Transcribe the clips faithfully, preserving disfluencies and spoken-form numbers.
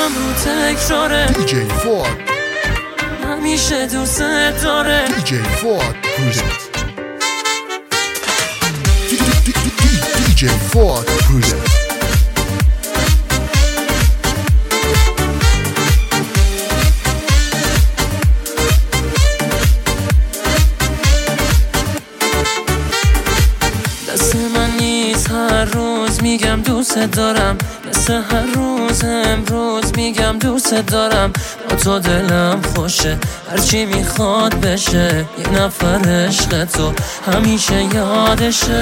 قلبم رو تکراره دی جی فواد همیشه دوست داره دی جی فواد پرزنت دی جی فواد پرزنت دست من نیست هر روز میگم دوست دارم، مثل هر روز امروز میگم دوست دارم. با تو دلم خوشه هرچی میخواد بشه، یه نفر عشق تو همیشه یادشه.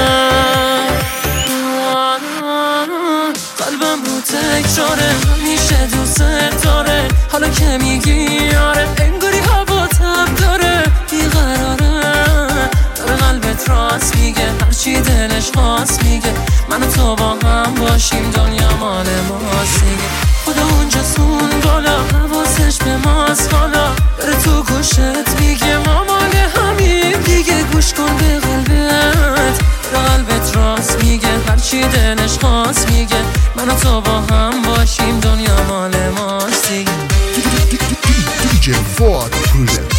قلبم رو تکراره همیشه دوست داره، حالا که میگی آره انگاری هوا تب داره. بیقراره داره قلبت راست میگه، هرچی دلش خواست میگه. من و تو با هم باشیم دنیا مال ماست دیگه. خدا اونجاست اون بالا حواسش به ماست، حالا داره تو گوشت میگه ما مال همین دیگه. گوش کن به قلبت، داره قلبت راست میگه، هرچی دلش خواست میگه. من و تو با هم باشیم دنیا مال ماست دیگه. دی جی فواد پرزنت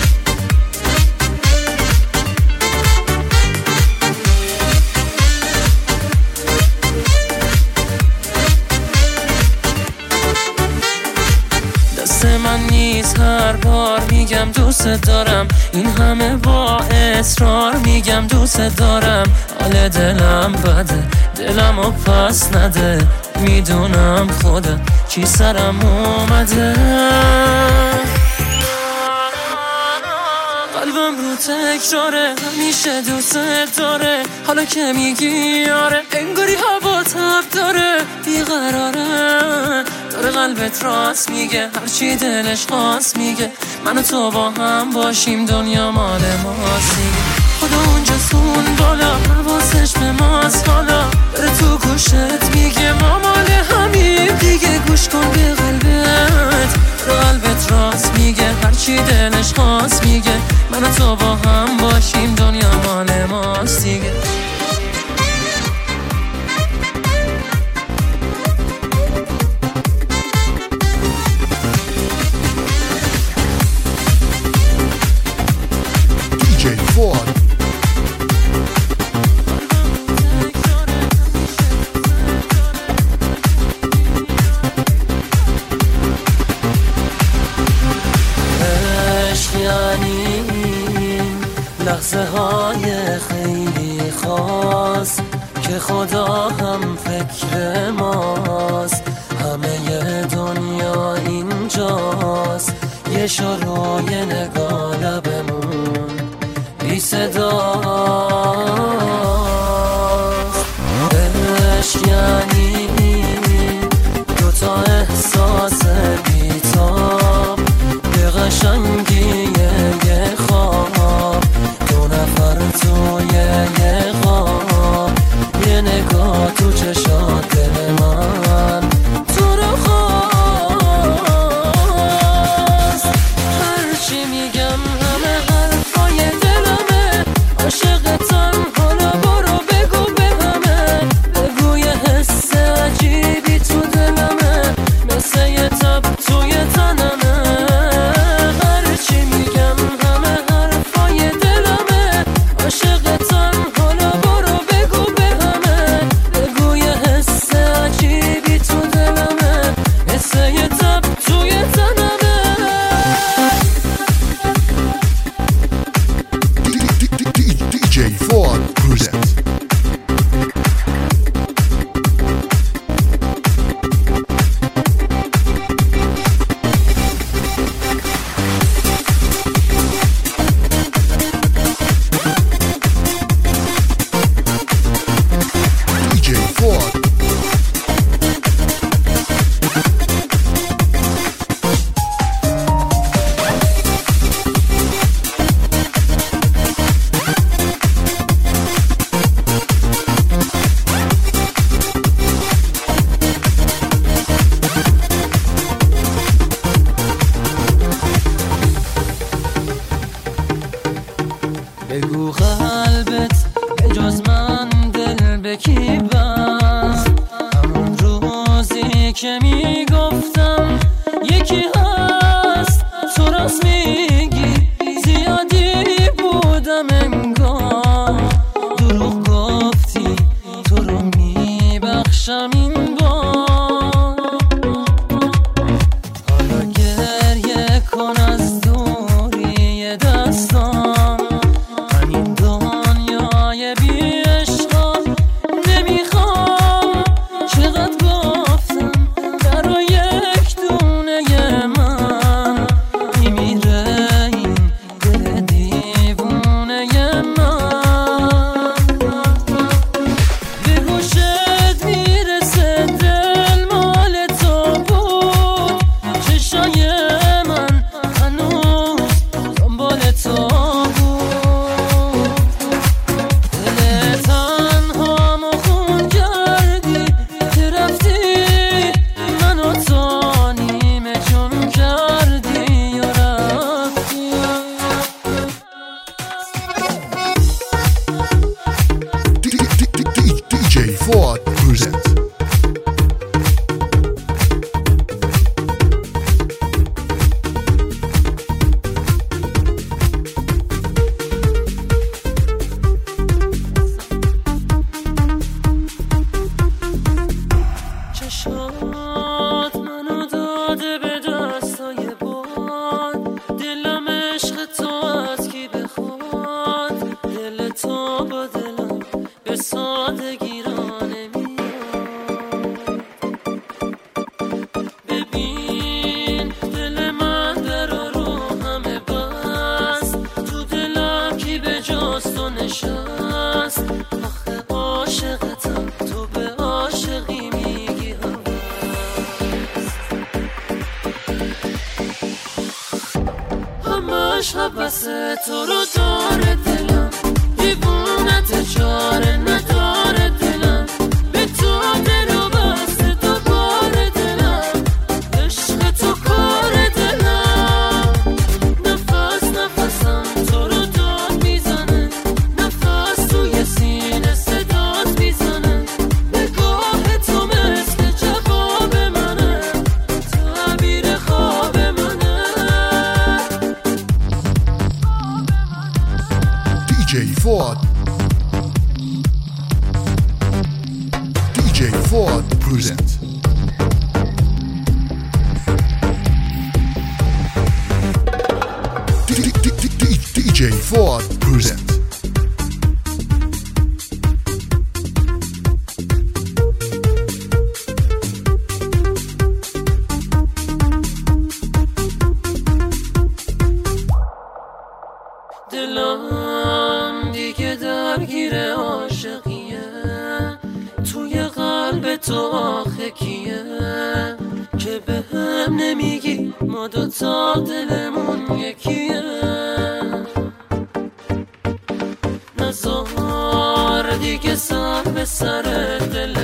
من نیست هر بار میگم دوست دارم، این همه با اصرار میگم دوست دارم. حال دلم بده دلم و پس نده، میدونم خودم چی سرم اومده. قلبم رو تکراره همیشه دوست داره، حالا که میگی آره انگاری هوا تب داره. بیقراره داره قلبت راست میگه، هرچی دلش خواست میگه. من و تو با هم باشیم دنیا مال ماست دیگه. خدا اونجاست اون بالا حواسش به ماست، حالا داره تو گوشت میگه ما مال همین دیگه. گوش کن به قلبت، داره قلبت راست میگه، هرچی دلش خواست میگه. من و تو با هم باشیم دنیا مال ماست دیگه. دی جی فواد لحظه های خیلی خاص که خدا هم فکر ماست. همه دنیا اینجاست، یه شروع یه نگاه لبمون بی صداست. عشق یعنی دوتا احساس بی‌تاب، به قشنگی یه خواب، دو نفر توی یه خواب، یه نگاه تو چشات دل من تو رو خواست. هرچی میگم همه حرفای دلمه، عاشقتم حالا برو بگو به همه. بگو یه حس عجیبی تو دلمه، مثل یه تب توی تنمه. هرچی میگم همه حرفای دلمه، عاشقتم حالا برو بگو به همه. بگو یه حس عجیبی تو دلمه، مثل یه تب توی تنمه. دی جی فواد پرزنت دی جی فواد بگو قلبت به جز من دل به کی بست، همون روزی که میگفتم یکی هست تو راست میگی زیادی بودم انگار دروغ گفتی تو رو میبخشم این بار حالا گریه کن از دوری دستام من این دنیای بی عشقا نمیخوام چقدر گفتم برای یک دونه من میمیره این دل دیوونه من به گوشت میرسه دل مال تو بود چشای من هنوز دنبال تو بود دل تنهامو خون کردی که رفتی منو تا نیمه جون کردی و رفتی دی جی Fuad presents. چشات منو داده به دستای باد دلم عشق تو از کی بخواد دل تو با دلم به سادگی را نمیاد ببین دل من در رو همه بست تو دلم کی به جز تو نشست آخه عاشقتم تو به عاشقی میگی همش حبس تو رو داره دلم دیوونت چاره نداره دلم به تو دل و بسته تو بار دلم عشق تو کار دلم نفس نفسم تو رو داد میزنه نفس توی سینه صدات میزنه نگاه تو مثل جواب منه تعبیر خواب منه دی جی Fuad. دی جی Fuad presents. دی جی Fuad presents. دلم دیگه درگیر عاشقیه توی قلب تو آخه کیه که به هم نمیگی ما دوتا دلمون یکیه نزار دیگه سر به سر دل